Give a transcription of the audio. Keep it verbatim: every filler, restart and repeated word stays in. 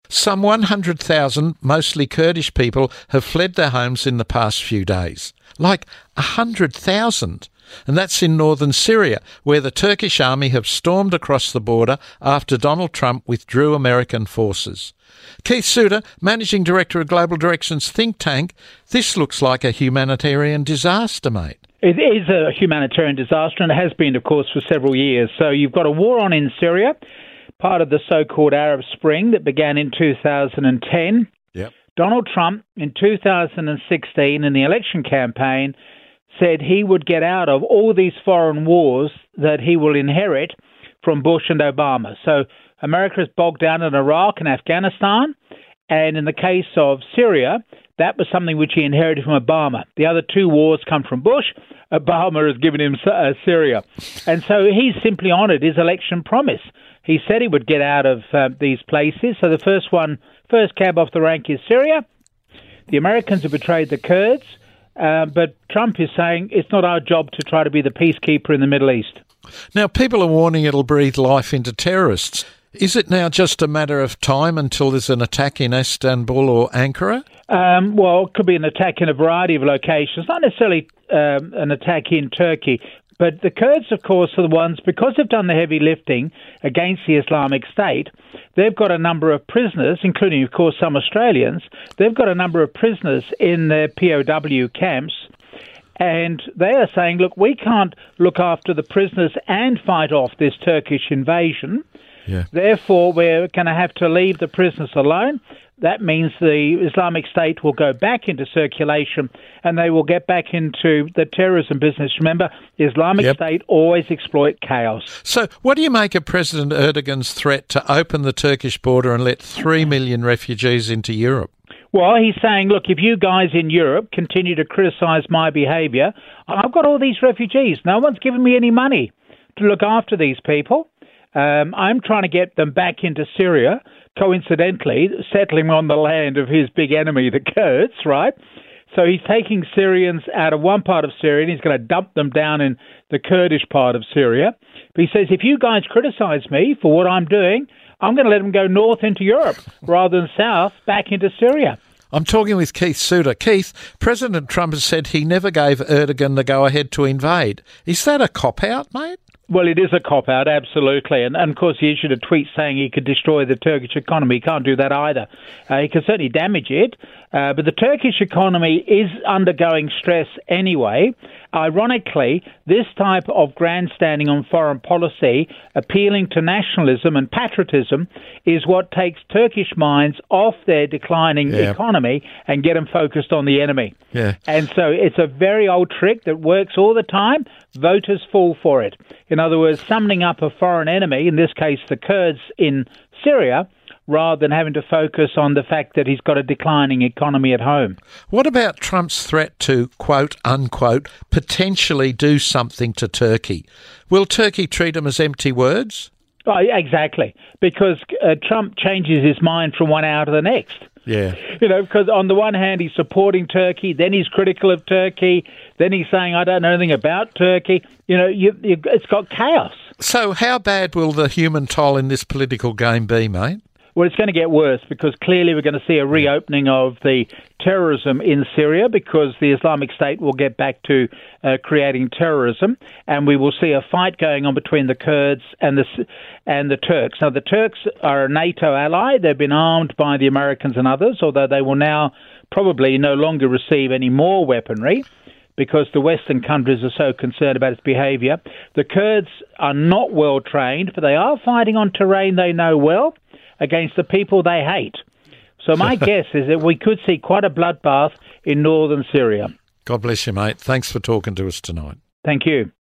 Some one hundred thousand, mostly Kurdish people, have fled their homes in the past few days. Like one hundred thousand. And that's in northern Syria, where the Turkish army have stormed across the border after Donald Trump withdrew American forces. Keith Suter, Managing Director of Global Direction's think tank, this looks like a humanitarian disaster, mate. It is a humanitarian disaster, and it has been, of course, for several years. So you've got a war on in Syria, part of the so-called Arab Spring that began in two thousand ten. Yep. Donald Trump, in two thousand sixteen, in the election campaign, said he would get out of all these foreign wars that he will inherit from Bush and Obama. So America is bogged down in Iraq and Afghanistan, and in the case of Syria, that was something which he inherited from Obama. The other two wars come from Bush. Obama has given him uh, Syria. And so he's simply honoured his election promise. He said he would get out of uh, these places. So the first one, first cab off the rank is Syria. The Americans have betrayed the Kurds. Uh, but Trump is saying it's not our job to try to be the peacekeeper in the Middle East. Now, people are warning it'll breathe life into terrorists. Is it now just a matter of time until there's an attack in Istanbul or Ankara? Um, well, it could be an attack in a variety of locations, not necessarily um, an attack in Turkey. But the Kurds, of course, are the ones, because they've done the heavy lifting against the Islamic State, they've got a number of prisoners, including, of course, some Australians. They've got a number of prisoners in their P O W camps. And they are saying, look, we can't look after the prisoners and fight off this Turkish invasion. Yeah. Therefore, we're going to have to leave the prisoners alone. That means the Islamic State will go back into circulation and they will get back into the terrorism business. Remember, the Islamic Yep. State always exploit chaos. So what do you make of President Erdogan's threat to open the Turkish border and let three million refugees into Europe? Well, he's saying, look, if you guys in Europe continue to criticise my behaviour, I've got all these refugees. No one's given me any money to look after these people. Um, I'm trying to get them back into Syria, coincidentally, settling on the land of his big enemy, the Kurds, right? So he's taking Syrians out of one part of Syria and he's going to dump them down in the Kurdish part of Syria. But he says, if you guys criticise me for what I'm doing, I'm going to let them go north into Europe rather than south back into Syria. I'm talking with Keith Suter. Keith, President Trump has said he never gave Erdogan the go-ahead to invade. Is that a cop-out, mate? Well, it is a cop-out, absolutely. And, and, of course, he issued a tweet saying he could destroy the Turkish economy. He can't do that either. Uh, he can certainly damage it. Uh, but the Turkish economy is undergoing stress anyway. Ironically, this type of grandstanding on foreign policy, appealing to nationalism and patriotism, is what takes Turkish minds off their declining Yeah. economy and get them focused on the enemy. Yeah. And so it's a very old trick that works all the time. Voters fall for it. In other words, summoning up a foreign enemy, in this case the Kurds in Syria, rather than having to focus on the fact that he's got a declining economy at home. What about Trump's threat to, quote, unquote, potentially do something to Turkey? Will Turkey treat him as empty words? Oh, exactly, because uh, Trump changes his mind from one hour to the next. Yeah. You know, because on the one hand, he's supporting Turkey, then he's critical of Turkey, then he's saying, I don't know anything about Turkey. You know, you, you, it's got chaos. So how bad will the human toll in this political game be, mate? Well, it's going to get worse because clearly we're going to see a reopening of the terrorism in Syria because the Islamic State will get back to uh, creating terrorism, and we will see a fight going on between the Kurds and the and the Turks. Now, the Turks are a NATO ally. They've been armed by the Americans and others, although they will now probably no longer receive any more weaponry because the Western countries are so concerned about its behaviour. The Kurds are not well trained, but they are fighting on terrain they know well against the people they hate. So my guess is that we could see quite a bloodbath in northern Syria. God bless you, mate. Thanks for talking to us tonight. Thank you.